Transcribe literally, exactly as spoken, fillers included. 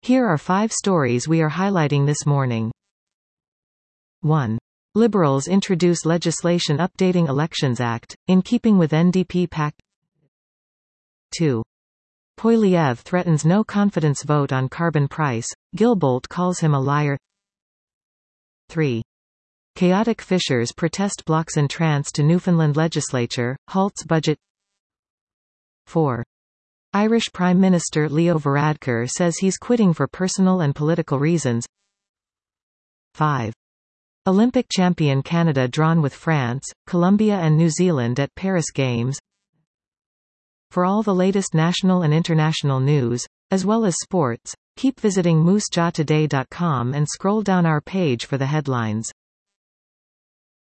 Here are five stories we are highlighting this morning. one. Liberals introduce legislation updating Elections Act, in keeping with N D P pact. two. Poilievre threatens no confidence vote on carbon price, Guilbault calls him a liar. three. Chaotic fishers protest blocks entrance to Newfoundland legislature, halts budget. four. Irish Prime Minister Leo Varadkar says he's quitting for personal and political reasons. five. Olympic champion Canada drawn with France, Colombia and New Zealand at Paris Games. For all the latest national and international news, as well as sports, keep visiting moose jaw today dot com and scroll down our page for the headlines.